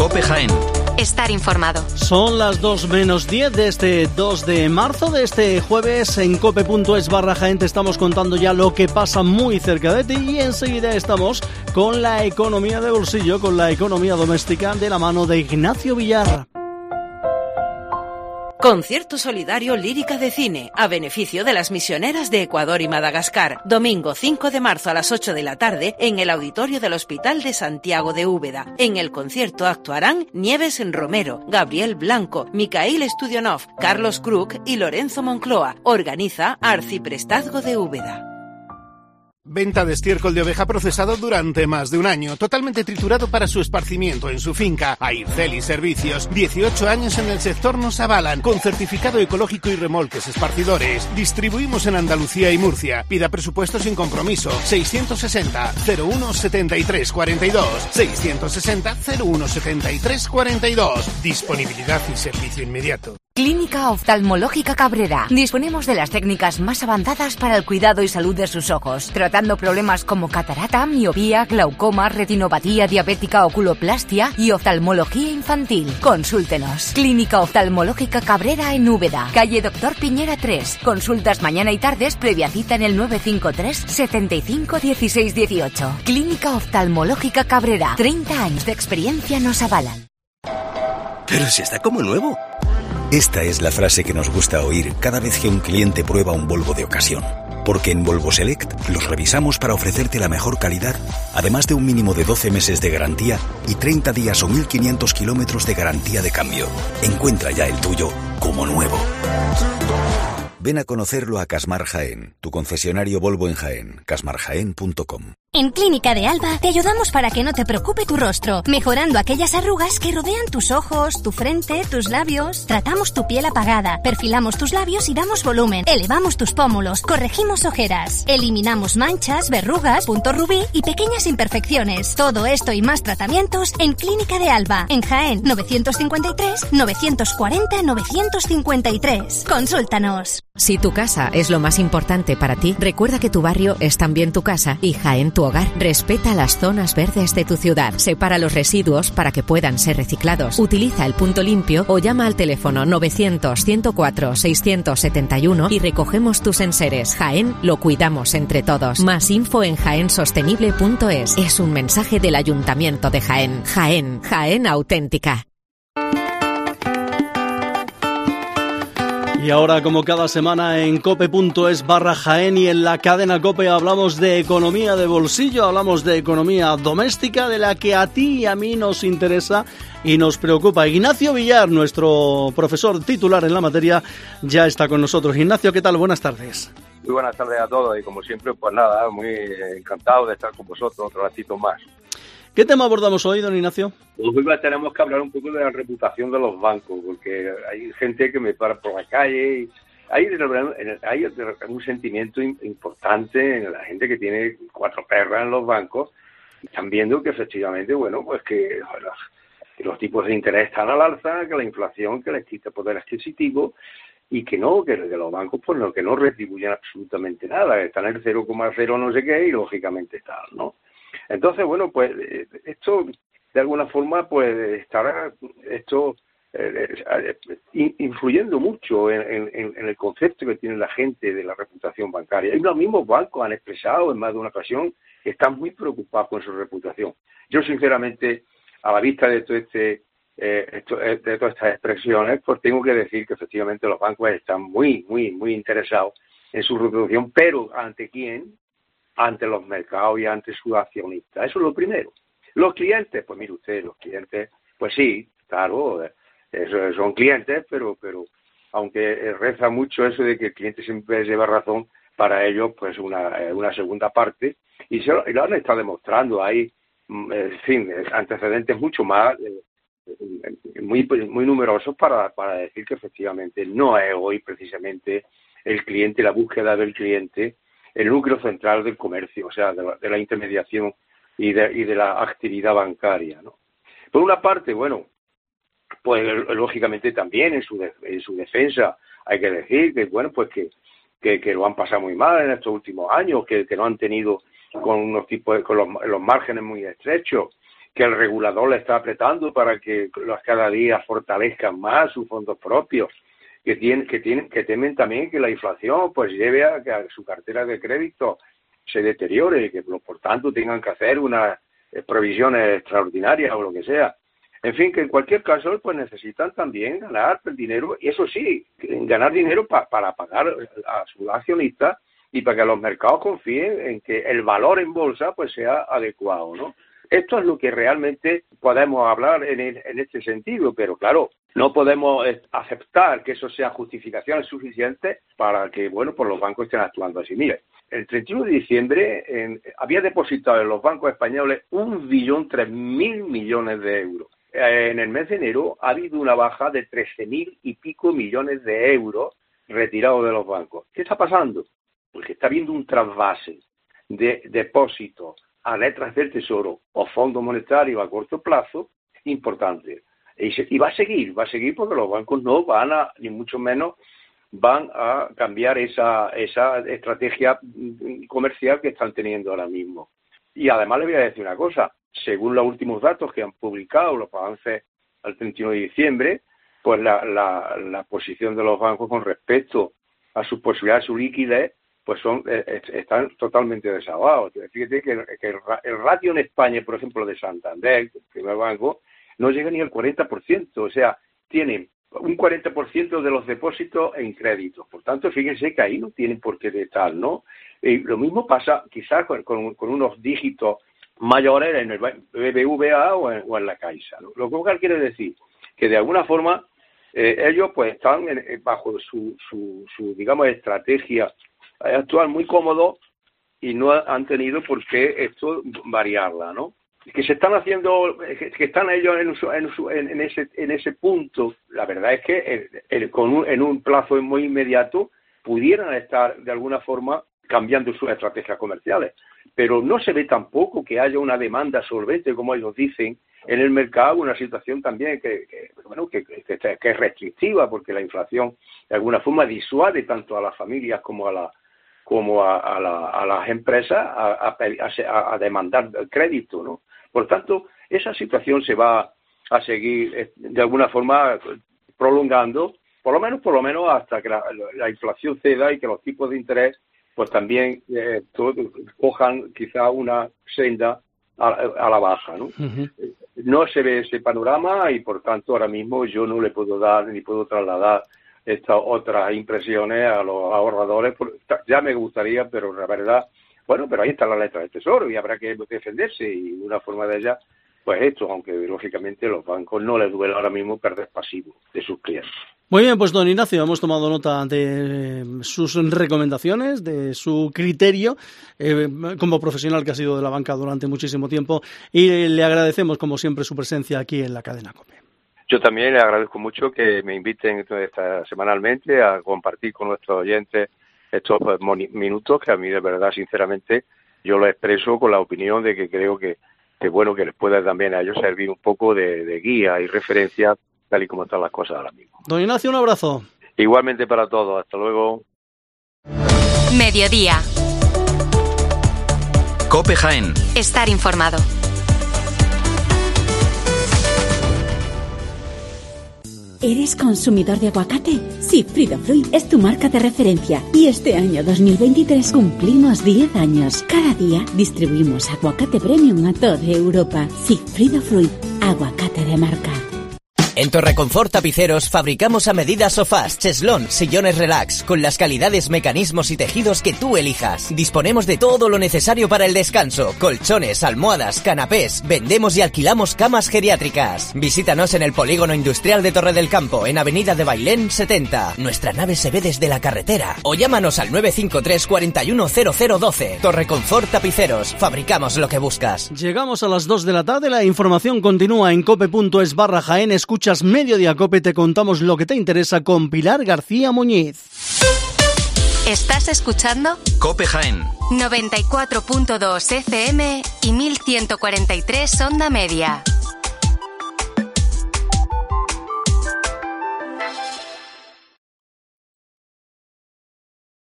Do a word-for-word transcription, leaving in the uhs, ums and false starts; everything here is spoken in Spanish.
COPE Jaén. Estar informado. Son las dos menos diez de este dos de marzo, de este jueves. En cope.es barra Jaén te estamos contando ya lo que pasa muy cerca de ti, y enseguida estamos con la economía de bolsillo, con la economía doméstica, de la mano de Ignacio Villar. Concierto solidario Lírica de Cine, a beneficio de las misioneras de Ecuador y Madagascar. Domingo cinco de marzo a las ocho de la tarde en el auditorio del Hospital de Santiago de Úbeda. En el concierto actuarán Nieves Romero, Gabriel Blanco, Micael Studionov, Carlos Krug y Lorenzo Moncloa. Organiza Arciprestazgo de Úbeda. Venta de estiércol de oveja procesado durante más de un año, totalmente triturado para su esparcimiento en su finca. Aircel y Servicios, dieciocho años en el sector nos avalan, con certificado ecológico y remolques esparcidores. Distribuimos en Andalucía y Murcia. Pida presupuesto sin compromiso. seiscientos sesenta cero uno setenta y tres cuarenta y dos. seiscientos sesenta cero uno setenta y tres cuarenta y dos. Disponibilidad y servicio inmediato. Clínica Oftalmológica Cabrera. Disponemos de las técnicas más avanzadas para el cuidado y salud de sus ojos, tratando problemas como catarata, miopía, glaucoma, retinopatía diabética, oculoplastia y oftalmología infantil. Consúltenos. Clínica Oftalmológica Cabrera en Úbeda, calle Doctor Piñera tres. Consultas mañana y tardes, previa cita en el nueve cinco tres setenta y cinco dieciséis dieciocho. Clínica Oftalmológica Cabrera. treinta años de experiencia nos avalan. Pero si está como nuevo. Esta es la frase que nos gusta oír cada vez que un cliente prueba un Volvo de ocasión. Porque en Volvo Select los revisamos para ofrecerte la mejor calidad, además de un mínimo de doce meses de garantía y treinta días o mil quinientos kilómetros de garantía de cambio. Encuentra ya el tuyo como nuevo. Ven a conocerlo a Casmar Jaén, tu concesionario Volvo en Jaén, casmar jaén punto com. En Clínica de Alba te ayudamos para que no te preocupe tu rostro, mejorando aquellas arrugas que rodean tus ojos, tu frente, tus labios. Tratamos tu piel apagada, perfilamos tus labios y damos volumen, elevamos tus pómulos, corregimos ojeras, eliminamos manchas, verrugas, puntos rubí y pequeñas imperfecciones. Todo esto y más tratamientos en Clínica de Alba, en Jaén, novecientos cincuenta y tres novecientos cuarenta novecientos cincuenta y tres. Consúltanos. Si tu casa es lo más importante para ti, recuerda que tu barrio es también tu casa y Jaén tu hogar. Respeta las zonas verdes de tu ciudad. Separa los residuos para que puedan ser reciclados. Utiliza el punto limpio o llama al teléfono novecientos ciento cuatro seiscientos setenta y uno y recogemos tus enseres. Jaén lo cuidamos entre todos. Más info en jaén sostenible punto es. Es un mensaje del Ayuntamiento de Jaén. Jaén, Jaén auténtica. Y ahora, como cada semana, en cope.es barra Jaén y en la cadena COPE hablamos de economía de bolsillo, hablamos de economía doméstica, de la que a ti y a mí nos interesa y nos preocupa. Ignacio Villar, nuestro profesor titular en la materia, ya está con nosotros. Ignacio, ¿qué tal? Buenas tardes. Muy buenas tardes a todos y, como siempre, pues nada, muy encantado de estar con vosotros otro ratito más. ¿Qué tema abordamos hoy, don Ignacio? Pues hoy tenemos que hablar un poco de la reputación de los bancos, porque hay gente que me para por la calle y hay, hay un sentimiento importante en la gente que tiene cuatro perras en los bancos. Están viendo que efectivamente, bueno, pues que, que los tipos de interés están al alza, que la inflación, que les quita poder adquisitivo y que no, que, que los bancos pues no, que no retribuyen absolutamente nada, están en el cero coma cero no sé qué y lógicamente tal, ¿no? Entonces, bueno, pues esto de alguna forma pues estará esto eh, eh, influyendo mucho en, en, en el concepto que tiene la gente de la reputación bancaria. Y los mismos bancos han expresado en más de una ocasión que están muy preocupados con su reputación. Yo, sinceramente, a la vista de todo este eh, esto, de todas estas expresiones, pues tengo que decir que efectivamente los bancos están muy, muy, muy interesados en su reputación, pero ¿ante quién? Ante los mercados y ante sus accionistas. Eso es lo primero. Los clientes, pues mire usted, los clientes, pues sí, claro, eso, son clientes, pero pero aunque reza mucho eso de que el cliente siempre lleva razón, para ellos pues una, una segunda parte, y, se lo, y lo han estado demostrando. Hay, en fin, antecedentes mucho más, eh, muy muy numerosos para, para decir que efectivamente no es hoy precisamente el cliente, la búsqueda del cliente, el núcleo central del comercio, o sea, de la, de la intermediación y de, y de la actividad bancaria, ¿no? Por una parte, bueno, pues lógicamente también en su de, en su defensa hay que decir que, bueno, pues que, que, que lo han pasado muy mal en estos últimos años, que, que no han tenido con unos tipos de, con los, los márgenes muy estrechos que el regulador le está apretando para que los cada día fortalezcan más sus fondos propios, que tienen, que tienen, que temen también que la inflación pues lleve a que su cartera de crédito se deteriore y que por tanto tengan que hacer unas provisiones extraordinarias o lo que sea. En fin, que en cualquier caso pues necesitan también ganar el dinero, y eso sí, ganar dinero pa, para pagar a sus accionistas y para que los mercados confíen en que el valor en bolsa pues sea adecuado, ¿no? Esto es lo que realmente podemos hablar en, el, en este sentido, pero claro, no podemos aceptar que eso sea justificación suficiente para que, bueno, pues los bancos estén actuando así. Mire, el treinta y uno de diciembre en, había depositado en los bancos españoles un billón tres mil millones de euros. En el mes de enero ha habido una baja de trece mil y pico millones de euros retirados de los bancos. ¿Qué está pasando? Porque está habiendo un trasvase de depósitos a letras del Tesoro o Fondo Monetario a corto plazo importante. Y, se, y va a seguir, va a seguir porque los bancos no van a, ni mucho menos, van a cambiar esa, esa estrategia comercial que están teniendo ahora mismo. Y además le voy a decir una cosa, según los últimos datos que han publicado los balances al treinta y uno de diciembre, pues la, la, la posición de los bancos con respecto a sus posibilidades, su liquidez, pues son eh, están totalmente desahogados. Fíjate que, que el, el ratio en España, por ejemplo, de Santander, el primer banco, no llega ni al cuarenta por ciento, o sea, tienen un cuarenta por ciento de los depósitos en créditos. Por tanto, fíjense que ahí no tienen por qué estar, ¿no? Y lo mismo pasa quizás con, con, con unos dígitos mayores en el B B V A o en, o en la Caixa, ¿no? Lo cual quiere decir que de alguna forma eh, ellos pues están en, bajo su, su, su, digamos, estrategia actual muy cómodo y no han tenido por qué esto variarla, ¿no? Que se están haciendo, que están ellos en, su, en, su, en, en ese en ese punto, la verdad es que el, el, con un, en un plazo muy inmediato pudieran estar de alguna forma cambiando sus estrategias comerciales, pero no se ve tampoco que haya una demanda solvente, como ellos dicen, en el mercado, una situación también que, que bueno que, que, que es restrictiva, porque la inflación de alguna forma disuade tanto a las familias como a la como a, a, la, a las empresas a, a, a demandar el crédito, ¿no? Por tanto, esa situación se va a seguir de alguna forma prolongando, por lo menos por lo menos hasta que la, la inflación ceda y que los tipos de interés pues también eh, todo, cojan quizá una senda a, a la baja, ¿no? Uh-huh. No se ve ese panorama y por tanto ahora mismo yo no le puedo dar ni puedo trasladar estas otras impresiones a los ahorradores. Ya me gustaría, pero la verdad, bueno, pero ahí está la letra del Tesoro y habrá que defenderse, y una forma de ella, pues esto, aunque lógicamente a los bancos no les duele ahora mismo perder pasivo de sus clientes. Muy bien, pues don Ignacio, hemos tomado nota de sus recomendaciones, de su criterio eh, como profesional que ha sido de la banca durante muchísimo tiempo, y le agradecemos como siempre su presencia aquí en la cadena COPE. Yo también le agradezco mucho que me inviten esta, semanalmente a compartir con nuestros oyentes estos pues, minutos que a mí de verdad, sinceramente, yo lo expreso con la opinión de que creo que, que bueno, que les pueda también a ellos servir un poco de, de guía y referencia tal y como están las cosas ahora mismo. Don Ignacio, un abrazo. Igualmente para todos, hasta luego. Mediodía. COPE Jaén. Estar informado. ¿Eres consumidor de aguacate? Sí, Fridofruit es tu marca de referencia. Y este año dos mil veintitrés cumplimos diez años. Cada día distribuimos aguacate premium a toda Europa. Sí, Fridofruit, aguacate de marca. En Torreconfort Tapiceros fabricamos a medida sofás, cheslón, sillones relax, con las calidades, mecanismos y tejidos que tú elijas. Disponemos de todo lo necesario para el descanso, colchones, almohadas, canapés. Vendemos y alquilamos camas geriátricas. Visítanos en el Polígono Industrial de Torre del Campo, en Avenida de Bailén setenta. Nuestra nave se ve desde la carretera. O llámanos al nueve cinco tres, cuatro uno cero cero uno dos. Torreconfort Tapiceros, fabricamos lo que buscas. Llegamos a las dos de la tarde, la información continúa en cope.es barra Jaén. Escucha Mediodía Cope, te contamos lo que te interesa con Pilar García Muñiz. ¿Estás escuchando? COPE Jaén. noventa y cuatro punto dos F M y mil ciento cuarenta y tres onda media.